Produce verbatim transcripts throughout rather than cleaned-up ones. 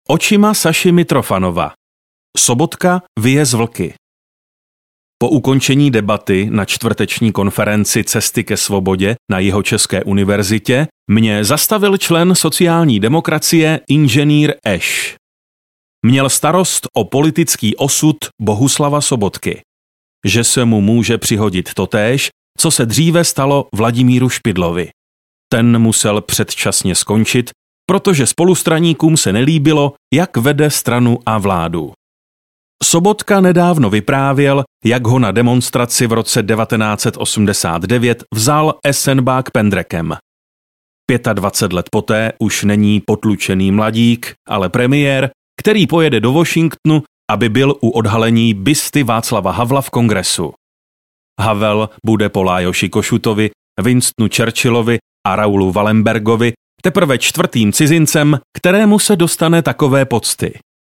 Očima Saši Mitrofanova. Sobotka vyje z Vlky. Po ukončení debaty na čtvrteční konferenci Cesty ke svobodě na Jihočeské univerzitě mě zastavil člen sociální demokracie inženýr Eš. Měl starost o politický osud Bohuslava Sobotky, že se mu může přihodit totéž, co se dříve stalo Vladimíru Špidlovi. Ten musel předčasně skončit, protože spolustraníkům se nelíbilo, jak vede stranu a vládu. Sobotka nedávno vyprávěl, jak ho na demonstraci v roce devatenáct set osmdesát devět vzal esenbák pendrekem. dvacet pět let poté už není potlučený mladík, ale premiér, který pojede do Washingtonu, aby byl u odhalení busty Václava Havla v kongresu. Havel bude po Lájoši Košutovi, Winstonu Churchillovi a Raoulu Wallenbergovi teprve čtvrtým cizincem, kterému se dostane takové pocty.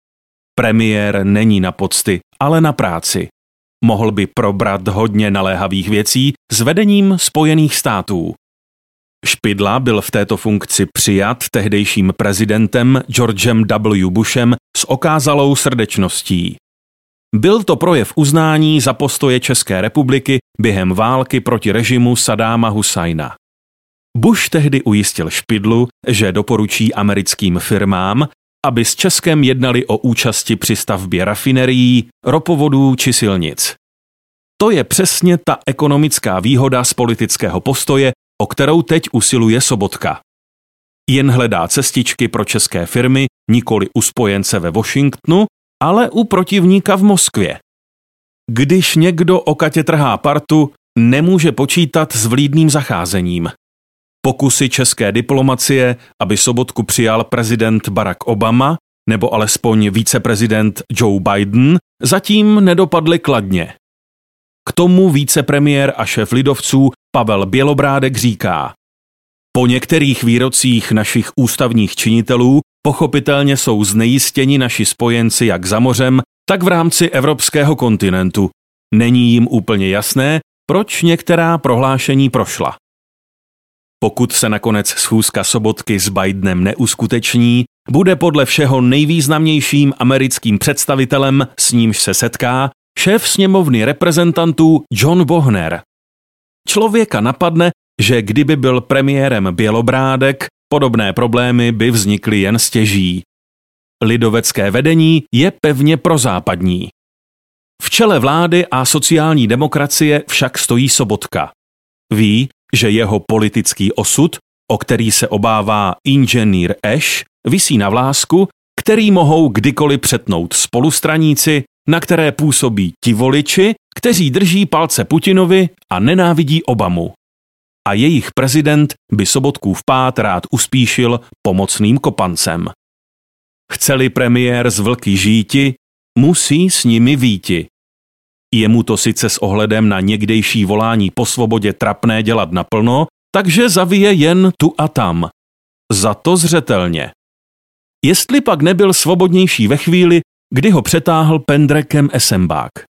Premiér není na pocty, ale na práci. Mohl by probrat hodně naléhavých věcí s vedením Spojených států. Špidla byl v této funkci přijat tehdejším prezidentem Georgem W. Bushem s okázalou srdečností. Byl to projev uznání za postoje České republiky během války proti režimu Saddáma Husajna. Bush tehdy ujistil Špidlu, že doporučí americkým firmám, aby s Českem jednali o účasti při stavbě rafinerií, ropovodů či silnic. To je přesně ta ekonomická výhoda z politického postoje, o kterou teď usiluje Sobotka. Jen hledá cestičky pro české firmy, nikoli u spojence ve Washingtonu, ale u protivníka v Moskvě. Když někdo o Katě trhá partu, nemůže počítat s vlídným zacházením. Pokusy české diplomacie, aby Sobotku přijal prezident Barack Obama nebo alespoň viceprezident Joe Biden, zatím nedopadly kladně. K tomu vicepremiér a šéf lidovců Pavel Bělobrádek říká: po některých výrocích našich ústavních činitelů pochopitelně jsou znejistěni naši spojenci jak za mořem, tak v rámci evropského kontinentu. Není jim úplně jasné, proč některá prohlášení prošla. Pokud se nakonec schůzka Sobotky s Bidenem neuskuteční, bude podle všeho nejvýznamnějším americkým představitelem, s nímž se setká, šéf sněmovny reprezentantů John Boehner. Člověka napadne, že kdyby byl premiérem Bělobrádek, podobné problémy by vznikly jen stěží. Lidovecké vedení je pevně prozápadní. V čele vlády a sociální demokracie však stojí Sobotka. Ví, že jeho politický osud, o který se obává inženýr Eš, visí na vlásku, který mohou kdykoliv přetnout spolustraníci, na které působí ti voliči, kteří drží palce Putinovi a nenávidí Obamu. A jejich prezident by Sobotkův pád rád uspíšil pomocným kopancem. Chce-li premiér z Vlky žíti, musí s nimi víti. Je mu to sice s ohledem na někdejší volání po svobodě trapné dělat naplno, takže zavije jen tu a tam. Za to zřetelně. Jestli pak nebyl svobodnější ve chvíli, kdy ho přetáhl pendrekem esenbák.